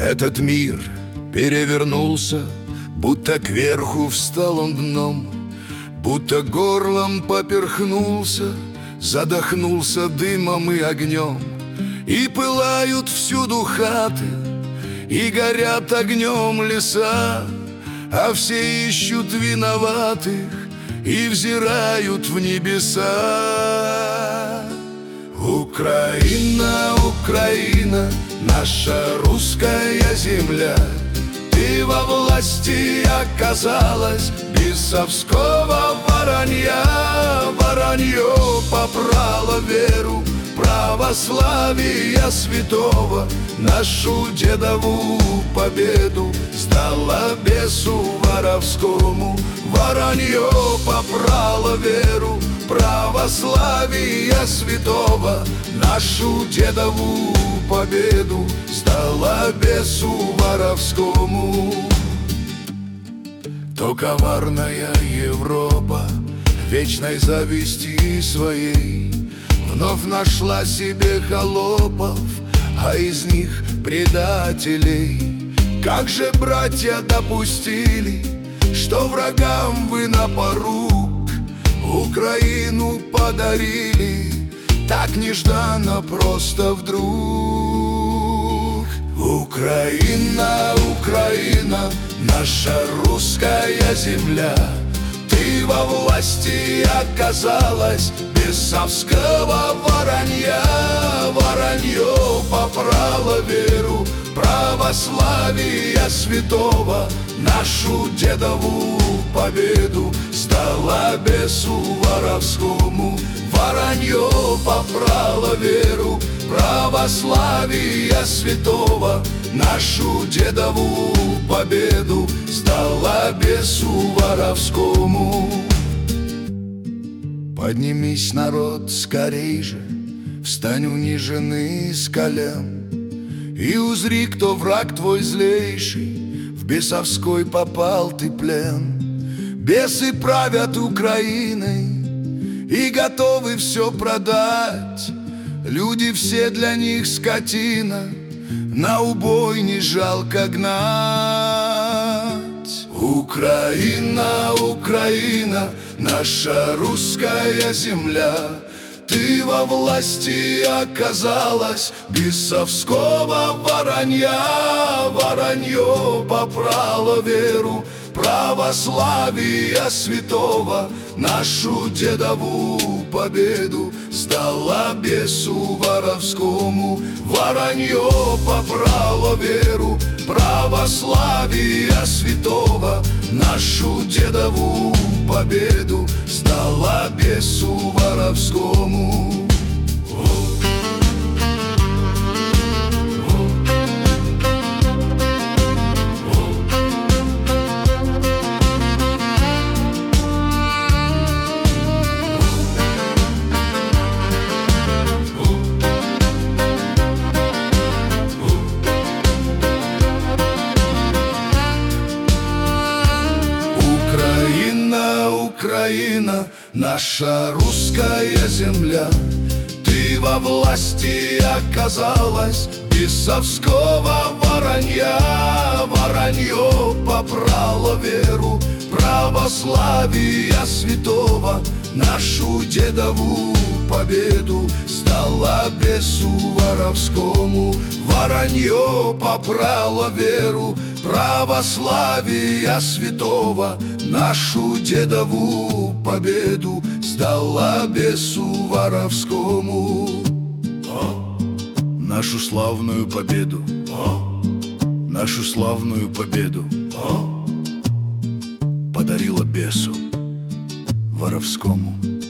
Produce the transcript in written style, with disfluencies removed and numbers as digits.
Этот мир перевернулся, будто кверху встал он дном, будто горлом поперхнулся, задохнулся дымом и огнем. И пылают всюду хаты, и горят огнем леса, а все ищут виноватых и взирают в небеса. Украина, Украина, наша русская земля, ты во власти оказалась бесовского воронья. Воронье попрало веру православия святого, нашу дедову победу сдала бесу воровскому. Воронье попрало веру православия святого, нашу дедову победу сдала бесу воровскому. То коварная Европа вечной зависти своей вновь нашла себе холопов, а из них предателей. Как же братья допустили, что врагам вы на порук Украину подарили, так нежданно, просто вдруг. Украина, Украина, наша русская земля, ты во власти оказалась бесовского воронья. Воронье попрало веру православия святого, нашу дедову победу сдала бесу воровскому. Воронье попрало веру православия святого, нашу дедову победу сдала бесу воровскому. Поднимись, народ, скорей же, встань униженный с колен, и узри, кто враг твой злейший, в бесовской попал ты плен. Бесы правят Украиной и готовы все продать, люди все для них скотина, на убой не жалко гнать. Украина, Украина, наша русская земля, ты во власти оказалась бесовского воронья. Воронье попрало веру православия святого, нашу дедову победу сдала бесу воровскому. Воронье попрало веру православия святого, нашу дедову победу сдала бесу воровскому. Украина, наша русская земля, ты во власти оказалась бесовского воронья. Воронье попрало веру православия святого, нашу дедову победу сдала бесу воровскому. Воронье попрало веру православия святого, нашу дедову победу сдала бесу воровскому. Нашу славную победу, нашу славную победу подарила бесу воровскому.